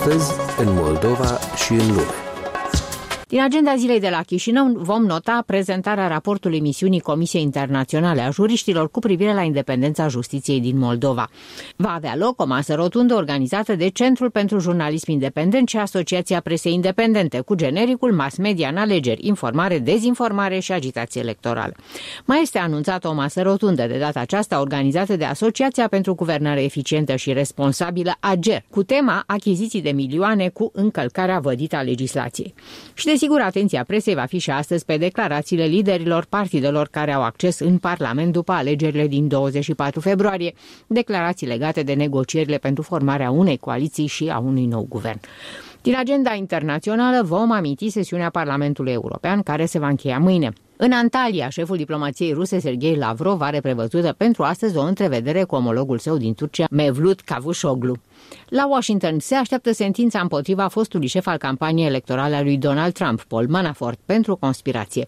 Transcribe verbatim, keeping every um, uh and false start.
Astăzi, în Moldova și în lume. Din agenda zilei de la Chișinău vom nota prezentarea raportului misiunii Comisiei Internaționale a Juriștilor cu privire la independența justiției din Moldova. Va avea loc o masă rotundă organizată de Centrul pentru Jurnalism Independent și Asociația Presei Independente, cu genericul Mass Media în alegeri, informare, dezinformare și agitație electorală. Mai este anunțată o masă rotundă, de data aceasta organizată de Asociația pentru Guvernare Eficientă și Responsabilă, AGER, cu tema achiziții de milioane cu încălcarea vădită a legislației. Și de Sigur, atenția presei va fi și astăzi pe declarațiile liderilor partidelor care au acces în Parlament după alegerile din douăzeci și patru februarie, declarații legate de negocierile pentru formarea unei coaliții și a unui nou guvern. Din agenda internațională vom aminti sesiunea Parlamentului European, care se va încheia mâine. În Antalya, șeful diplomației ruse Sergei Lavrov are prevăzută pentru astăzi o întrevedere cu omologul său din Turcia, Mevlut Cavusoglu. La Washington se așteaptă sentința împotriva fostului șef al campaniei electorale a lui Donald Trump, Paul Manafort, pentru conspirație.